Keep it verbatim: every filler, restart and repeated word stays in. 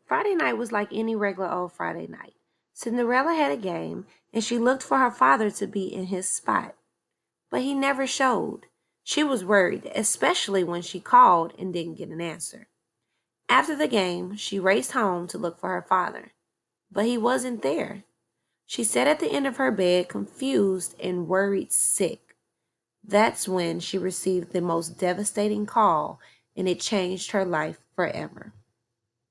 Friday night was like any regular old Friday night. Cinderella had a game, and she looked for her father to be in his spot. But he never showed. She was worried, especially when she called and didn't get an answer. After the game, she raced home to look for her father. But he wasn't there. She sat at the end of her bed, confused and worried sick. That's when she received the most devastating call, and it changed her life forever.